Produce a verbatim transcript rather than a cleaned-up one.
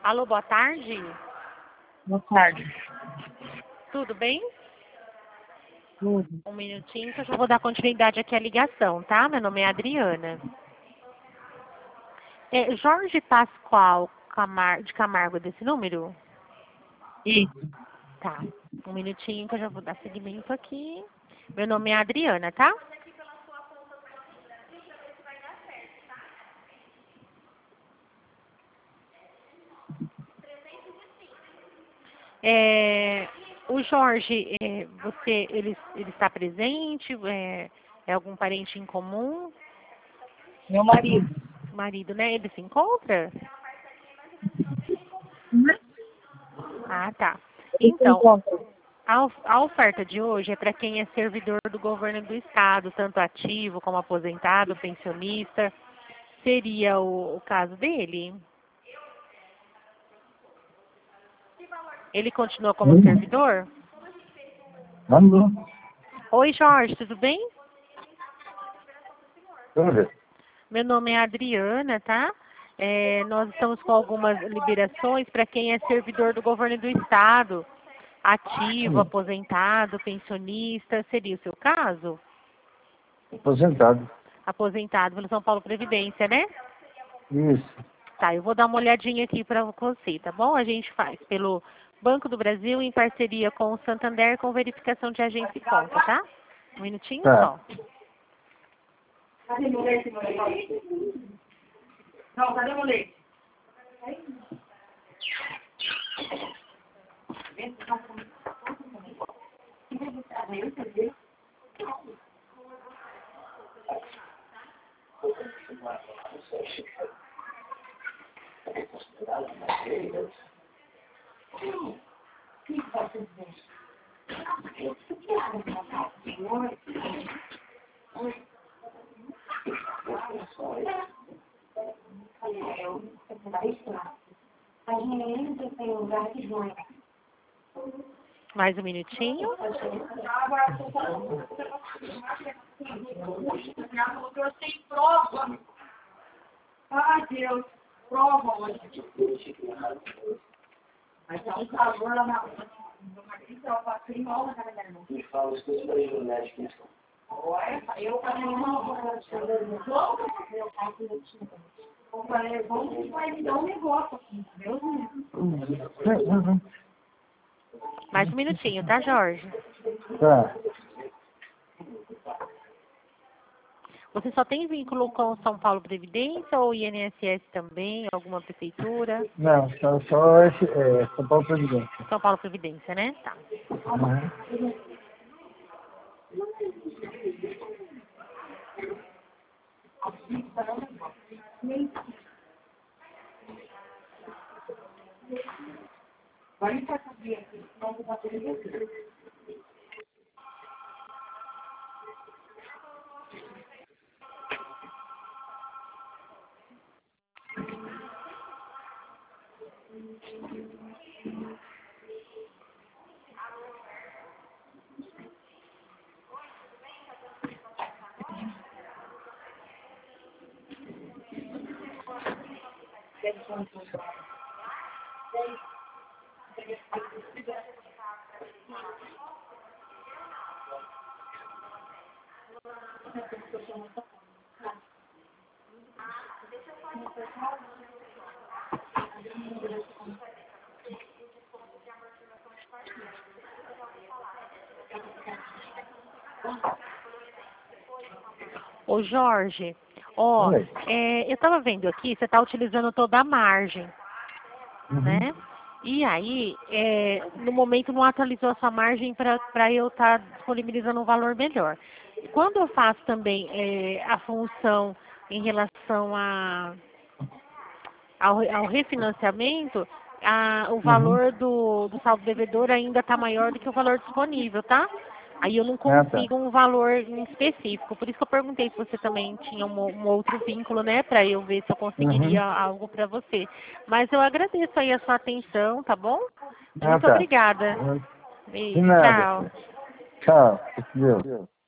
Alô, boa tarde. Boa tarde. Tudo bem? Tudo. Um minutinho que eu já vou dar continuidade aqui à ligação, tá? Meu nome é Adriana. É Jorge Pascoal Camar... de Camargo desse número? Isso. Tá. Um minutinho que eu já vou dar seguimento aqui. Meu nome é Adriana, tá? É, o Jorge, é, você, ele, ele está presente? É, é algum parente em comum? Meu marido. Marido, né? Ele se encontra? Ah, tá. Ele se Então, encontra. a, of- a oferta de hoje é para quem é servidor do governo do estado, tanto ativo como aposentado, pensionista. Seria o, o caso dele? Ele continua como Hum. servidor? Vamos. Oi, Jorge, tudo bem? Tudo. Meu nome é Adriana, tá? É, nós estamos com algumas liberações para quem é servidor do governo do estado, ativo, Hum. aposentado, pensionista. Seria o seu caso? Aposentado. Aposentado pelo São Paulo Previdência, né? Isso. Tá, eu vou dar uma olhadinha aqui para você, tá bom? A gente faz pelo Banco do Brasil em parceria com o Santander com verificação de agência e conta, tá? Um minutinho Tá. só. Cadê meu leite, meu leite? Não, cadê meu leite? Mais um minutinho. Eu tenho prova. Ai, Deus, prova hoje. Mas tá um calor lá na rua. Meu marido, eu passei mal na cara da irmã. Me fala as coisas para ir no médico. Olha, eu falei, não, vamos, eu falei, vamos, vai me dar um negócio aqui, Deus me livre. Mais um minutinho, tá, Jorge? Tá. Você só tem vínculo com São Paulo Previdência ou I N S S também? Alguma prefeitura? Não, só, só esse, é, São Paulo Previdência. São Paulo Previdência, né? Tá. Uhum. Vai me saber aqui, senão eu vou bater em você. Ô, Jorge, ó, Oi. é, eu estava vendo aqui, você está utilizando toda a margem, Uhum. né? E aí, é, no momento não atualizou a sua margem para eu estar disponibilizando um valor melhor. Quando eu faço também é, a função em relação a, ao, ao refinanciamento, a, o Uhum. valor do, do saldo devedor ainda está maior do que o valor disponível, tá? Aí eu não Ah, tá. consigo um valor em específico. Por isso que eu perguntei se você também tinha um, um outro vínculo, né? Para eu ver se eu conseguiria Uhum. algo para você. Mas eu agradeço aí a sua atenção, tá bom? Ah, Muito tá. obrigada. De Beijo, nada. tchau. Tchau. Deus.